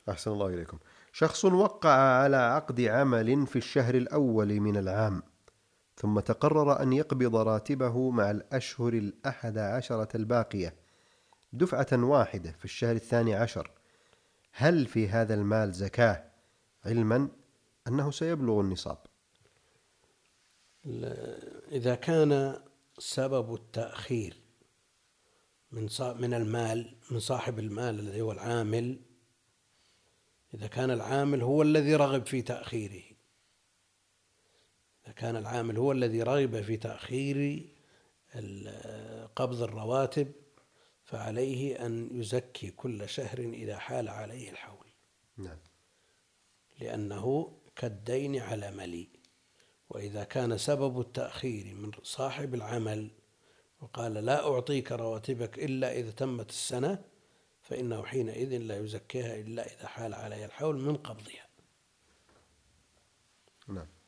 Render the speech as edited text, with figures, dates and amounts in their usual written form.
أحسن الله إليكم. شخص وقع على عقد عمل في الشهر الأول من العام، ثم تقرر أن يقبض راتبه مع الأشهر 11 الباقية دفعة واحدة في الشهر 12، هل في هذا المال زكاة، علما أنه سيبلغ النصاب؟ إذا كان سبب التأخير من المال، من صاحب المال الذي هو العامل، إذا كان العامل هو الذي رغب في تأخيره، إذا كان العامل هو الذي رغب في تأخير قبض الرواتب، فعليه أن يزكي كل شهر إذا حال عليه الحول. نعم. لأنه كالدين على ملي. وإذا كان سبب التأخير من صاحب العمل وقال لا أعطيك رواتبك إلا إذا تمت السنة، فإنه حينئذ لا يزكيها إلا إذا حال عليها الحول من قبضها. نعم.